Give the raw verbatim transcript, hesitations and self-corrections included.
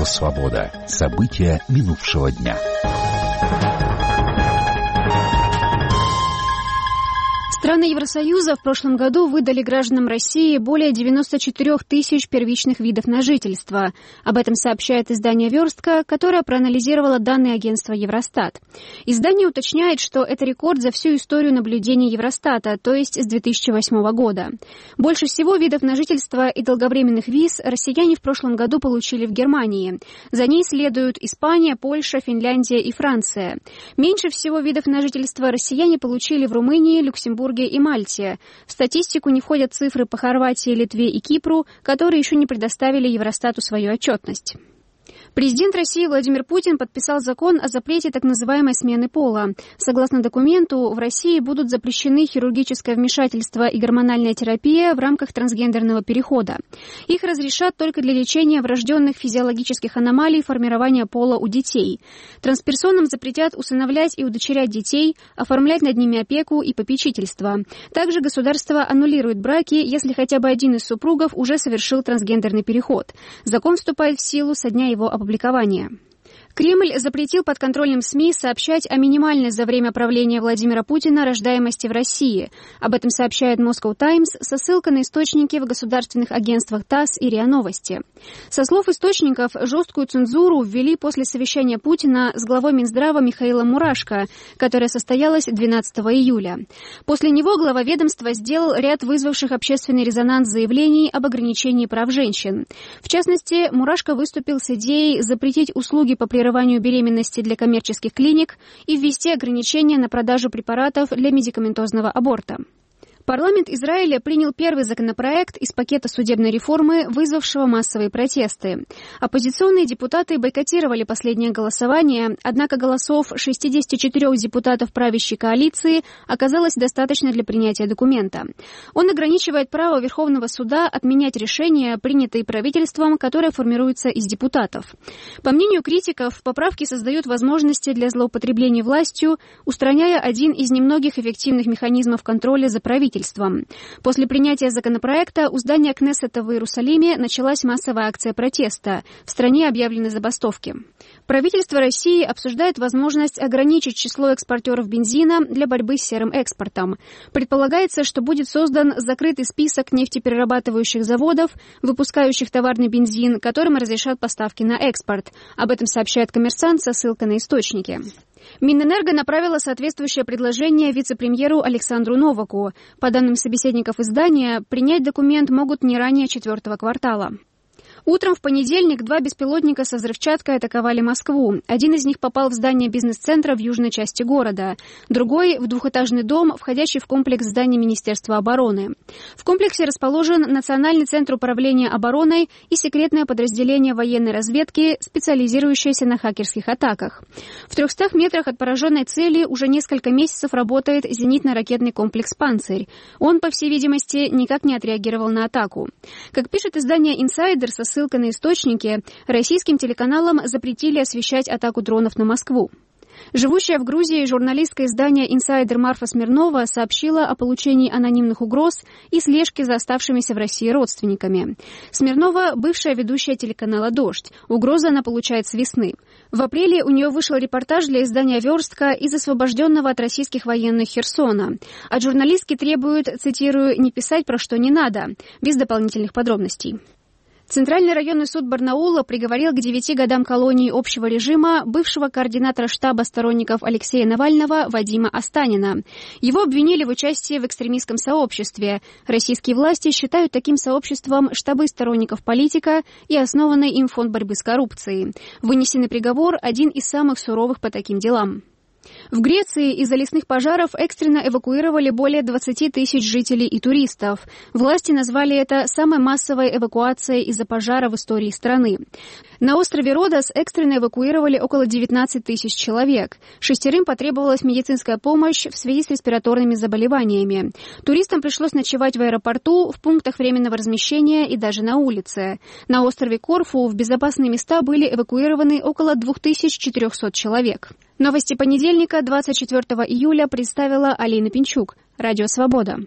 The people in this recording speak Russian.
«Свобода». События минувшего дня. Страны Евросоюза в прошлом году выдали гражданам России более девяноста четырёх тысяч первичных видов на жительство. Об этом сообщает издание «Верстка», которое проанализировало данные агентства Евростат. Издание уточняет, что это рекорд за всю историю наблюдений Евростата, то есть с две тысячи восьмого года. Больше всего видов на жительство и долговременных виз россияне в прошлом году получили в Германии. За ней следуют Испания, Польша, Финляндия и Франция. Меньше всего видов на жительство россияне получили в Румынии, Люксембурге и Мальте. В статистику не входят цифры по Хорватии, Литве и Кипру, которые еще не предоставили Евростату свою отчетность. Президент России Владимир Путин подписал закон о запрете так называемой смены пола. Согласно документу, в России будут запрещены хирургическое вмешательство и гормональная терапия в рамках трансгендерного перехода. Их разрешат только для лечения врожденных физиологических аномалий формирования пола у детей. Трансперсонам запретят усыновлять и удочерять детей, оформлять над ними опеку и попечительство. Также государство аннулирует браки, если хотя бы один из супругов уже совершил трансгендерный переход. Закон вступает в силу со дня его опубликования. Кремль запретил подконтрольным СМИ сообщать о минимальной за время правления Владимира Путина рождаемости в России. Об этом сообщает Moscow Times со ссылкой на источники в государственных агентствах ТАСС и РИА Новости. Со слов источников, жесткую цензуру ввели после совещания Путина с главой Минздрава Михаилом Мурашко, которое состоялось двенадцатого июля. После него глава ведомства сделал ряд вызвавших общественный резонанс заявлений об ограничении прав женщин. В частности, Мурашко выступил с идеей запретить услуги по прерыванию беременности для коммерческих клиник и ввести ограничения на продажу препаратов для медикаментозного аборта. Парламент Израиля принял первый законопроект из пакета судебной реформы, вызвавшего массовые протесты. Оппозиционные депутаты бойкотировали последнее голосование, однако голосов шестидесяти четырёх депутатов правящей коалиции оказалось достаточно для принятия документа. Он ограничивает право Верховного суда отменять решения, принятые правительством, которое формируется из депутатов. По мнению критиков, поправки создают возможности для злоупотребления властью, устраняя один из немногих эффективных механизмов контроля за правительством. После принятия законопроекта у здания Кнессета в Иерусалиме началась массовая акция протеста. В стране объявлены забастовки. Правительство России обсуждает возможность ограничить число экспортеров бензина для борьбы с серым экспортом. Предполагается, что будет создан закрытый список нефтеперерабатывающих заводов, выпускающих товарный бензин, которым разрешат поставки на экспорт. Об этом сообщает «Коммерсант» со ссылкой на источники. Минэнерго направила соответствующее предложение вице-премьеру Александру Новаку. По данным собеседников издания, принять документ могут не ранее четвертого квартала. Утром в понедельник два беспилотника со взрывчаткой атаковали Москву. Один из них попал в здание бизнес-центра в южной части города. Другой — в двухэтажный дом, входящий в комплекс зданий Министерства обороны. В комплексе расположен Национальный центр управления обороной и секретное подразделение военной разведки, специализирующееся на хакерских атаках. В трехстах метрах от пораженной цели уже несколько месяцев работает зенитно-ракетный комплекс «Панцирь». Он, по всей видимости, никак не отреагировал на атаку. Как пишет издание «Инсайдер» со ссылка на источники, российским телеканалам запретили освещать атаку дронов на Москву. Живущая в Грузии журналистка издания «Инсайдер» Марфа Смирнова сообщила о получении анонимных угроз и слежке за оставшимися в России родственниками. Смирнова – бывшая ведущая телеканала «Дождь». Угрозы она получает с весны. В апреле у нее вышел репортаж для издания «Верстка» из освобожденного от российских военных Херсона. От журналистки требуют, цитирую, «не писать про что не надо», без дополнительных подробностей. Центральный районный суд Барнаула приговорил к девяти годам колонии общего режима бывшего координатора штаба сторонников Алексея Навального Вадима Останина. Его обвинили в участии в экстремистском сообществе. Российские власти считают таким сообществом штабы сторонников политика и основанный им фонд борьбы с коррупцией. Вынесенный приговор – один из самых суровых по таким делам. В Греции из-за лесных пожаров экстренно эвакуировали более двадцати тысяч жителей и туристов. Власти назвали это самой массовой эвакуацией из-за пожара в истории страны. На острове Родос экстренно эвакуировали около девятнадцати тысяч человек. Шестерым потребовалась медицинская помощь в связи с респираторными заболеваниями. Туристам пришлось ночевать в аэропорту, в пунктах временного размещения и даже на улице. На острове Корфу в безопасные места были эвакуированы около двух тысяч четырехсот человек. Новости понедельника, двадцать четвёртого июля, представила Алина Пинчук. Радио «Свобода».